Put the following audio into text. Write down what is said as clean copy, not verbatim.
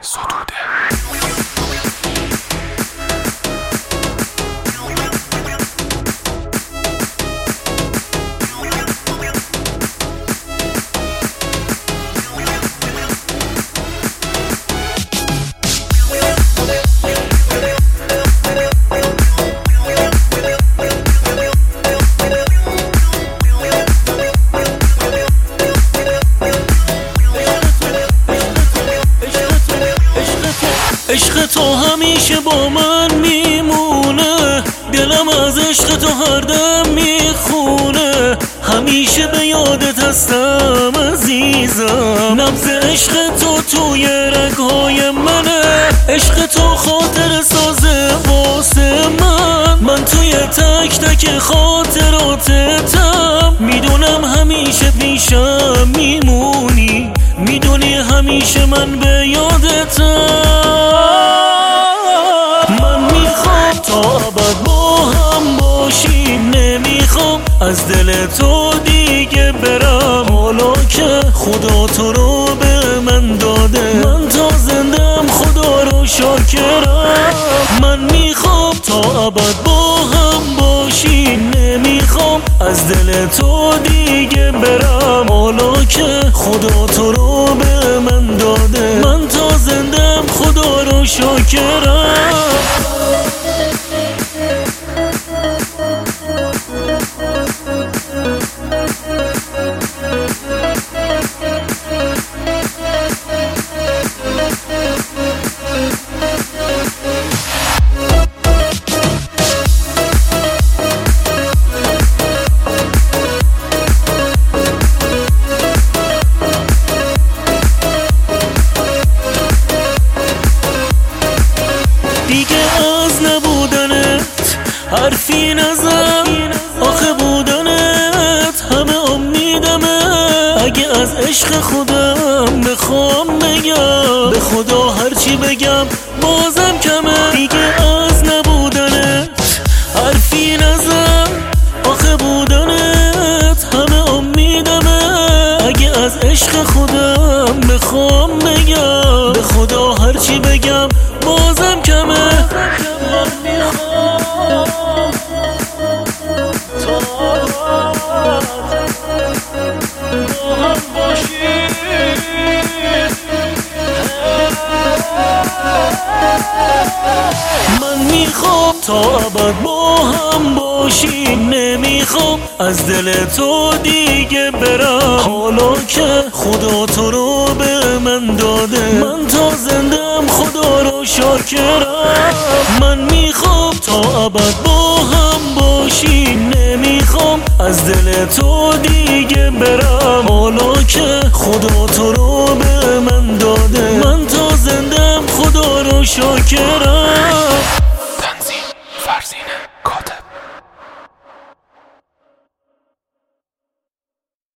عشق تو همیشه با من میمونه، دلم از عشق تو هر دم میخونه، همیشه به یادت هستم عزیزم، نبض عشق تو توی رگهای منه، عشق تو خاطر سازه واسه من توی تک تک خاطراتتم، میدونم همیشه پیشم میمونی، میدونی همیشه من به یادتم، من میخوام تا ابد با هم باشیم، نمیخوام از دل تو دیگه برم، حالا که خدا تو رو به من داده، من تا زندم خدا رو شاکرم، من میخوام تا ابد با هم باشیم، نمیخوام از دل تو دیگه برم، حالا که خدا تو رو به من داده، من تا زندم خدا رو شاکرم. دیگه از نبودنت حرفی نزن، آخه بودنت همه امیدمه، اگه از عشق خودم بخوام بگم، به خدا هرچی بگم بازم کمه، دیگه از نبودنت حرفی نزن، آخه بودنت همه امیدمه، اگه از عشق خودم بخوام بگم، به خدا هرچی بگم بازم کمه، من میخوام تا با هم باشیم، من میخوام تا ابد با هم باشیم، نمیخوام از دل تو دیگه برم، حالا که خدا تو رو به من داده، من تا زندم خدا رو شاکرم، من میخوام تا ابد با هم باشیم، نمیخوام از دل تو دیگه برم، حالا که خدا تو رو